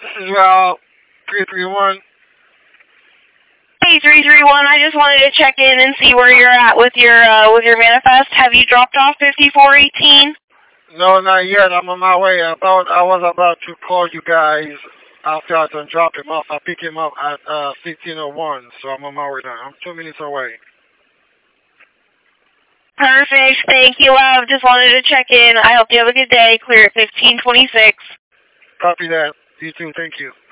This is Rob, 331. Hey, 331, I just wanted to check in and see where you're at with your manifest. Have you dropped off 5418? No, not yet. I'm on my way. I was about to call you guys after I done drop him off. I pick him up at 1501, so I'm on my way now. I'm 2 minutes away. Perfect. Thank you, love. Just wanted to check in. I hope you have a good day. Clear at 1526. Copy that. You too. Thank you.